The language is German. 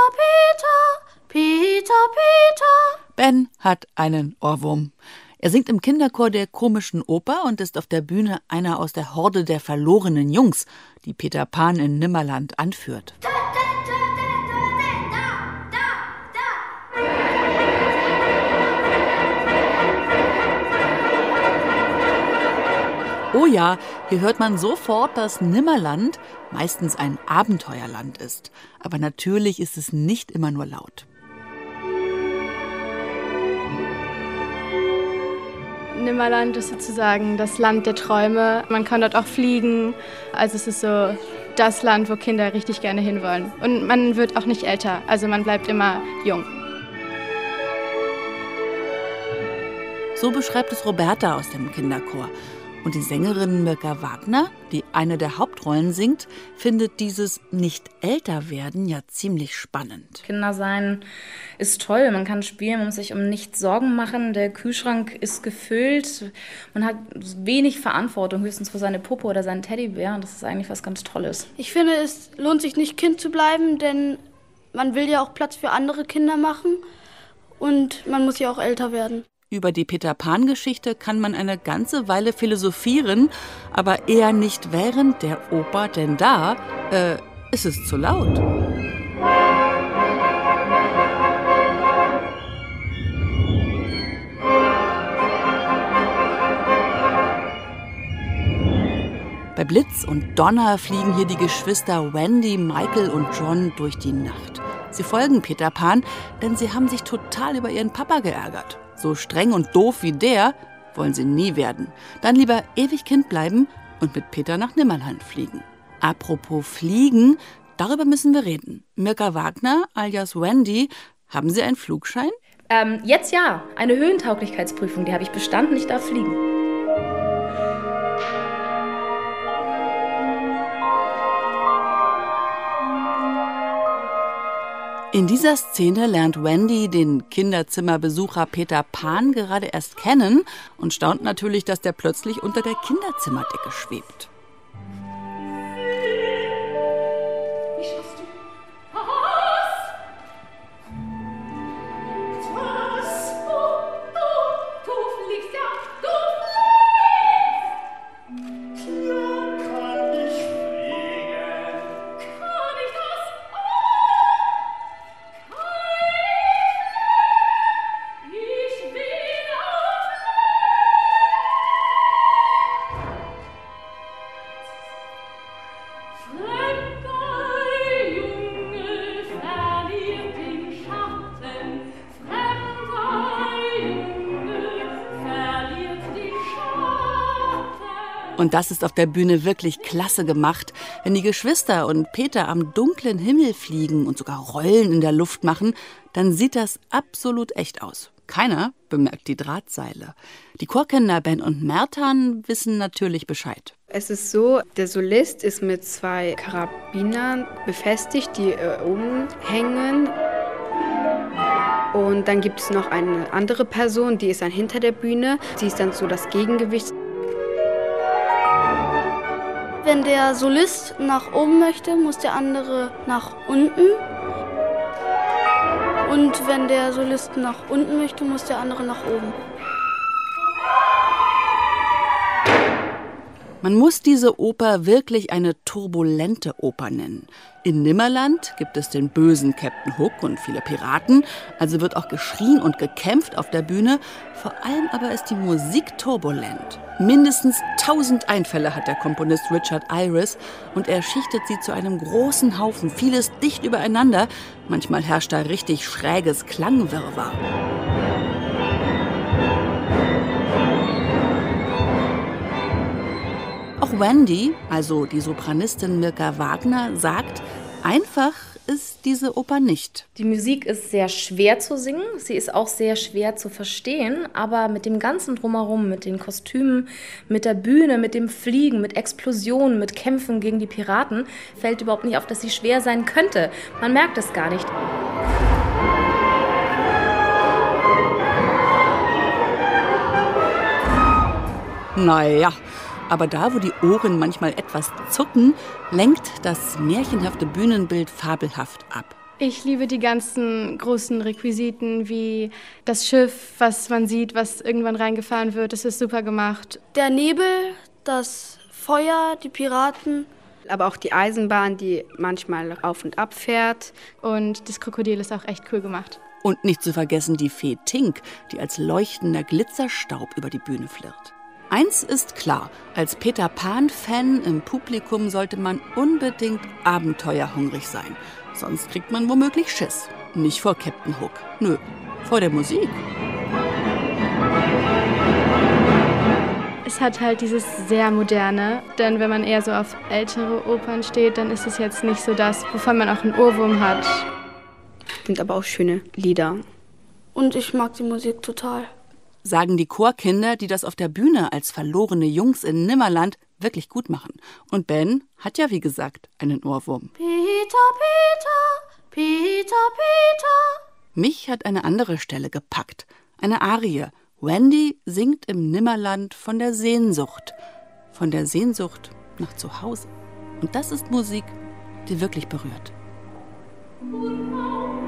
Peter, Peter, Peter. Ben hat einen Ohrwurm. Er singt im Kinderchor der Komischen Oper und ist auf der Bühne einer aus der Horde der verlorenen Jungs, die Peter Pan in Nimmerland anführt. Oh ja, hier hört man sofort, dass Nimmerland meistens ein Abenteuerland ist. Aber natürlich ist es nicht immer nur laut. Nimmerland ist sozusagen das Land der Träume. Man kann dort auch fliegen. Also es ist so das Land, wo Kinder richtig gerne hinwollen. Und man wird auch nicht älter, also man bleibt immer jung. So beschreibt es Roberta aus dem Kinderchor. Und die Sängerin Mirka Wagner, die eine der Hauptrollen singt, findet dieses Nicht-Älter-Werden ja ziemlich spannend. Kinder sein ist toll, man kann spielen, man muss sich um nichts Sorgen machen, der Kühlschrank ist gefüllt, man hat wenig Verantwortung, höchstens für seine Puppe oder seinen Teddybär und das ist eigentlich was ganz Tolles. Ich finde, es lohnt sich nicht, Kind zu bleiben, denn man will ja auch Platz für andere Kinder machen und man muss ja auch älter werden. Über die Peter-Pan-Geschichte kann man eine ganze Weile philosophieren, aber eher nicht während der Oper, denn da ist es zu laut. Bei Blitz und Donner fliegen hier die Geschwister Wendy, Michael und John durch die Nacht. Sie folgen Peter Pan, denn sie haben sich total über ihren Papa geärgert. So streng und doof wie der wollen sie nie werden. Dann lieber ewig Kind bleiben und mit Peter nach Nimmerland fliegen. Apropos Fliegen, darüber müssen wir reden. Mirka Wagner alias Wendy, haben Sie einen Flugschein? Jetzt ja, eine Höhentauglichkeitsprüfung, die habe ich bestanden, ich darf fliegen. In dieser Szene lernt Wendy den Kinderzimmerbesucher Peter Pan gerade erst kennen und staunt natürlich, dass der plötzlich unter der Kinderzimmerdecke schwebt. Wie schaffst du das? Du fliegst ja, du fliegst! Ja, kann ich fliegen? Kann ich das Ich will auch fremder Junge verliert den Schatten, fremder Junge verliert den Schatten. Und das ist auf der Bühne wirklich klasse gemacht. Wenn die Geschwister und Peter am dunklen Himmel fliegen und sogar Rollen in der Luft machen, dann sieht das absolut echt aus. Keiner bemerkt die Drahtseile. Die Chorkinder Ben und Mertan wissen natürlich Bescheid. Es ist so, der Solist ist mit 2 Karabinern befestigt, die oben hängen. Und dann gibt es noch eine andere Person, die ist dann hinter der Bühne. Sie ist dann so das Gegengewicht. Wenn der Solist nach oben möchte, muss der andere nach unten. Und wenn der Solist nach unten möchte, muss der andere nach oben. Man muss diese Oper wirklich eine turbulente Oper nennen. In Nimmerland gibt es den bösen Captain Hook und viele Piraten, also wird auch geschrien und gekämpft auf der Bühne. Vor allem aber ist die Musik turbulent. Mindestens 1000 Einfälle hat der Komponist Richard Iris und er schichtet sie zu einem großen Haufen, vieles dicht übereinander. Manchmal herrscht da richtig schräges Klangwirrwarr. Auch Wendy, also die Sopranistin Mirka Wagner, sagt, einfach ist diese Oper nicht. Die Musik ist sehr schwer zu singen, sie ist auch sehr schwer zu verstehen, aber mit dem ganzen Drumherum, mit den Kostümen, mit der Bühne, mit dem Fliegen, mit Explosionen, mit Kämpfen gegen die Piraten, fällt überhaupt nicht auf, dass sie schwer sein könnte. Man merkt es gar nicht. Naja, aber da, wo die Ohren manchmal etwas zucken, lenkt das märchenhafte Bühnenbild fabelhaft ab. Ich liebe die ganzen großen Requisiten, wie das Schiff, was man sieht, was irgendwann reingefahren wird. Das ist super gemacht. Der Nebel, das Feuer, die Piraten. Aber auch die Eisenbahn, die manchmal auf und ab fährt. Und das Krokodil ist auch echt cool gemacht. Und nicht zu vergessen die Fee Tink, die als leuchtender Glitzerstaub über die Bühne flirrt. Eins ist klar, als Peter Pan-Fan im Publikum sollte man unbedingt abenteuerhungrig sein. Sonst kriegt man womöglich Schiss. Nicht vor Captain Hook. Nö, vor der Musik. Es hat halt dieses sehr Moderne, denn wenn man eher so auf ältere Opern steht, dann ist es jetzt nicht so das, wovon man auch einen Ohrwurm hat. Sind aber auch schöne Lieder. Und ich mag die Musik total. Sagen die Chorkinder, die das auf der Bühne als verlorene Jungs in Nimmerland wirklich gut machen. Und Ben hat ja, wie gesagt, einen Ohrwurm. Peter, Peter, Peter, Peter. Mich hat eine andere Stelle gepackt. Eine Arie. Wendy singt im Nimmerland von der Sehnsucht. Von der Sehnsucht nach Zuhause. Und das ist Musik, die wirklich berührt. Und